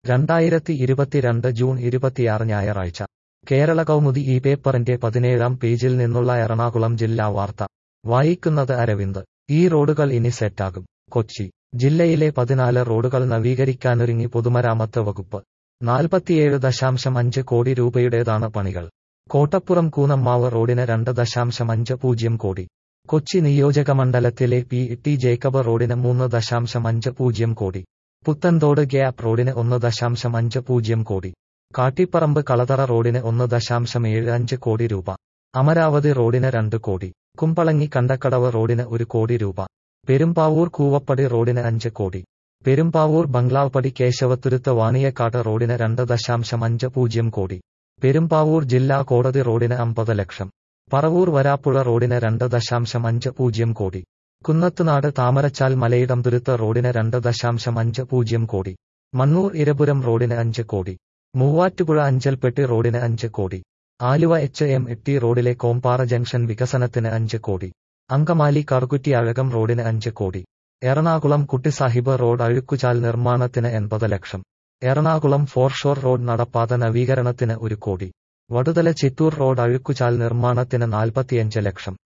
2022 June 26 ഞായറാഴ്ച കേരള കൗമുദി ഈ പേപ്പറിന്റെ 17-ാം പേജിൽ നിന്നുള്ള എറണാകുളം ജില്ലാ വാർത്ത വായിക്കുന്നത് അരവിന്ദ്. ഈ റോഡുകൾ ഇനി സെറ്റാകും. കൊച്ചി ജില്ലയിലെ 14 റോഡുകൾ നവീകരിക്കാനൊരുങ്ങി പൊതുമരാമത്ത് വകുപ്പ്. 47.5 കോടി രൂപയുടേതാണ് പണികൾ. കോട്ടപ്പുറം കൂനമ്മാവ് റോഡിന് 2.50 കോടി. കൊച്ചി നിയോജകമണ്ഡലത്തിലെ P.T. ജേക്കബ് റോഡിന് 3.50 കോടി. പുത്തൻതോട് ഗ്യാപ്പ് റോഡിന് 1.50 കോടി. കാട്ടിപ്പറമ്പ് കളതറ റോഡിന് 1.75 കോടി രൂപ. അമരാവതി റോഡിന് 2 കോടി. കുമ്പളങ്ങി കണ്ടക്കടവ് റോഡിന് 1 കോടി രൂപ. പെരുമ്പാവൂർ കൂവപ്പടി റോഡിന് 5 കോടി. പെരുമ്പാവൂർ ബംഗ്ലാവ്പടി കേശവത്തുരുത്ത് വാണിയക്കാട് റോഡിന് 2.50 കോടി. പെരുമ്പാവൂർ ജില്ലാ കോടതി റോഡിന് 50 ലക്ഷം. പറവൂർ വരാപ്പുഴ റോഡിന് 2.50 കോടി. കുന്നത്തുനാട് താമരച്ചാൽ മലയിടംതുരുത്ത് റോഡിന് 2.50 കോടി. മണ്ണൂർ ഇരപുരം റോഡിന് 5 കോടി. മൂവാറ്റുപുഴ അഞ്ചൽപ്പെട്ടി റോഡിന് 5 കോടി. ആലുവ HMT റോഡിലെ കോമ്പാറ ജംഗ്ഷൻ വികസനത്തിന് 5 കോടി. അങ്കമാലി കറുകുറ്റി അഴകം റോഡിന് 5 കോടി. എറണാകുളം കുട്ടിസാഹിബ് റോഡ് അഴുക്കുചാൽ നിർമ്മാണത്തിന് 80 ലക്ഷം. എറണാകുളം ഫോർഷോർ റോഡ് നടപ്പാത നവീകരണത്തിന് 1 കോടി. വടുതല ചിറ്റൂർ റോഡ് അഴുക്കുചാൽ നിർമ്മാണത്തിന് 45 ലക്ഷം.